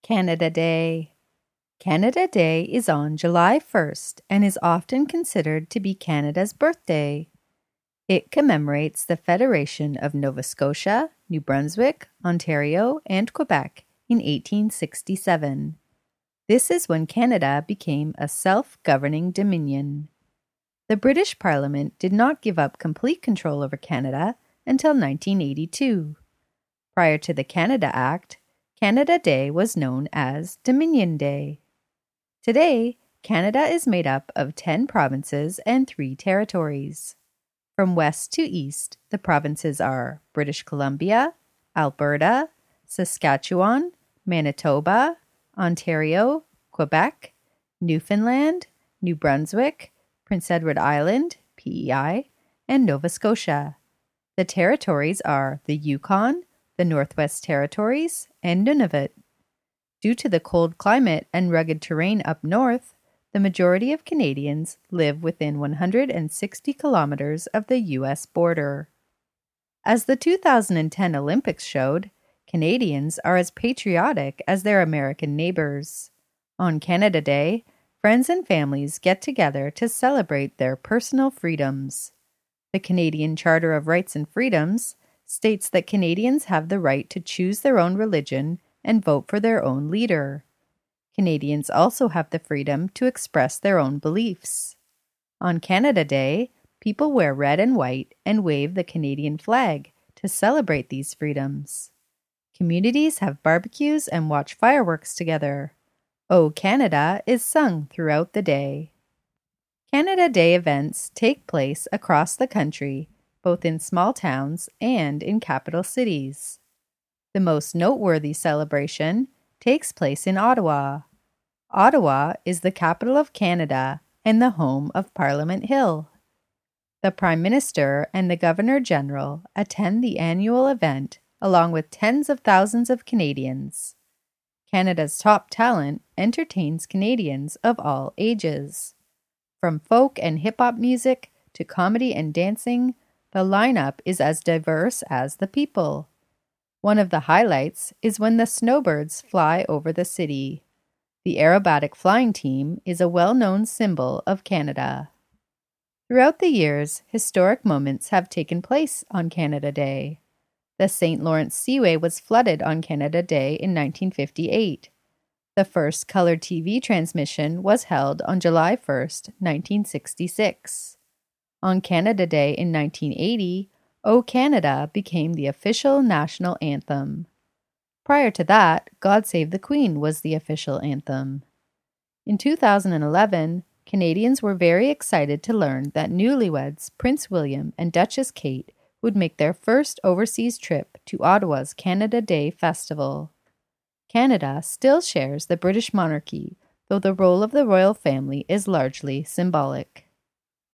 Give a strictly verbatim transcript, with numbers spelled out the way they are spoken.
Canada Day. Canada Day is on July first and is often considered to be Canada's birthday. It commemorates the Federation of Nova Scotia, New Brunswick, Ontario, and Quebec in eighteen sixty-seven. This is when Canada became a self-governing dominion. The British Parliament did not give up complete control over Canada until nineteen eighty-two. Prior to the Canada Act, Canada Day was known as Dominion Day. Today, Canada is made up of ten provinces and three territories. From west to east, the provinces are British Columbia, Alberta, Saskatchewan, Manitoba, Ontario, Quebec, Newfoundland, New Brunswick, Prince Edward Island, P E I, and Nova Scotia. The territories are the Yukon, the Northwest Territories, and Nunavut. Due to the cold climate and rugged terrain up north, the majority of Canadians live within one hundred sixty kilometers of the U S border. As the two thousand ten Olympics showed, Canadians are as patriotic as their American neighbors. On Canada Day, friends and families get together to celebrate their personal freedoms. The Canadian Charter of Rights and Freedoms states that Canadians have the right to choose their own religion and vote for their own leader. Canadians also have the freedom to express their own beliefs. On Canada Day, people wear red and white and wave the Canadian flag to celebrate these freedoms. Communities have barbecues and watch fireworks together. O Canada is sung throughout the day. Canada Day events take place across the country, both in small towns and in capital cities. The most noteworthy celebration takes place in Ottawa. Ottawa is the capital of Canada and the home of Parliament Hill. The Prime Minister and the Governor-General attend the annual event along with tens of thousands of Canadians. Canada's top talent entertains Canadians of all ages. From folk and hip-hop music to comedy and dancing, the lineup is as diverse as the people. One of the highlights is when the snowbirds fly over the city. The aerobatic flying team is a well-known symbol of Canada. Throughout the years, historic moments have taken place on Canada Day. The Saint Lawrence Seaway was flooded on Canada Day in nineteen fifty-eight. The first color T V transmission was held on July first, nineteen sixty-six. On Canada Day in nineteen eighty, O Canada became the official national anthem. Prior to that, God Save the Queen was the official anthem. In two thousand eleven, Canadians were very excited to learn that newlyweds Prince William and Duchess Kate would make their first overseas trip to Ottawa's Canada Day Festival. Canada still shares the British monarchy, though the role of the royal family is largely symbolic.